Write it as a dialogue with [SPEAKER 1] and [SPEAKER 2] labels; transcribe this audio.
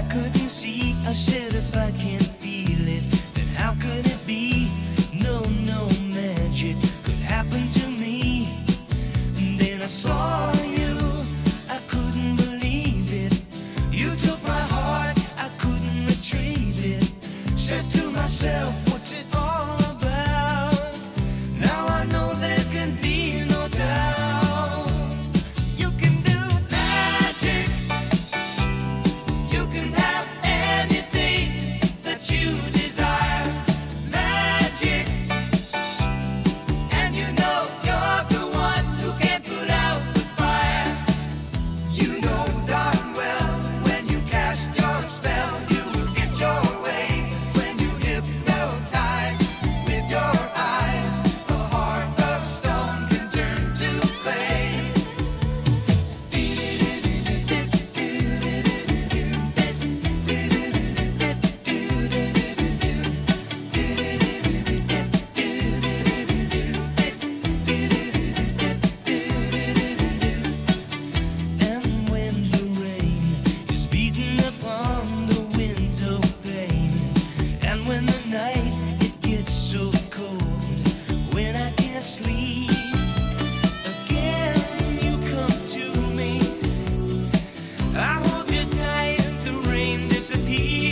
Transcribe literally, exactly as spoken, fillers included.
[SPEAKER 1] couldn't see. I said if I can't feel it, then how could it be? No, no magic could happen to me. And then I saw you, I couldn't believe it. You took my heart, I couldn't retrieve it. Said to myself, what's it all about? Now I know there can be no doubt. You can do magic. You can have anything that you desire. Magic. And you know you're the one who can put out the fire. You know darn well when you cast your spell, you will get your way. When you hypnotize with your eyes, a heart of stone can turn to clay. And when the rain is beating upon the window pane, and when the night it gets so cold, when I can't sleep, again you come to me. I hold you tight and the rain disappears.